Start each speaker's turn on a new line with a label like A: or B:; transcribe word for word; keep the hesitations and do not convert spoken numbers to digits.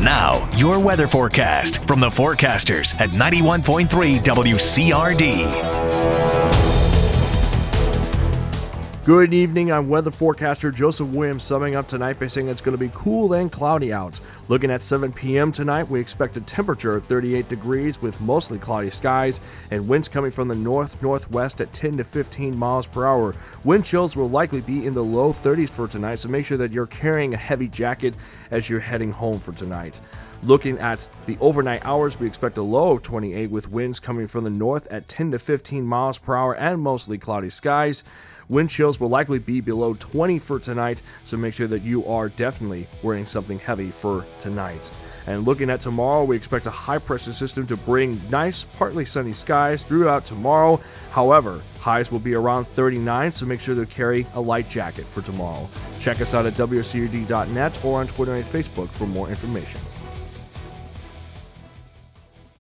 A: Now, your weather forecast from the forecasters at ninety-one point three W C R D.
B: Good evening, I'm weather forecaster Joseph Williams, summing up tonight by saying it's going to be cool and cloudy out. Looking at seven p.m. tonight, we expect a temperature of thirty-eight degrees with mostly cloudy skies and winds coming from the north-northwest at ten to fifteen miles per hour. Wind chills will likely be in the low thirties for tonight, so make sure that you're carrying a heavy jacket as you're heading home for tonight. Looking at the overnight hours, we expect a low of twenty-eight with winds coming from the north at ten to fifteen miles per hour and mostly cloudy skies. Wind chills will likely be below twenty for tonight, so make sure that you are definitely wearing something heavy for tonight. And looking at tomorrow, we expect a high-pressure system to bring nice, partly sunny skies throughout tomorrow. However, highs will be around thirty-nine, so make sure to carry a light jacket for tomorrow. Check us out at W C R D dot net or on Twitter and Facebook for more information.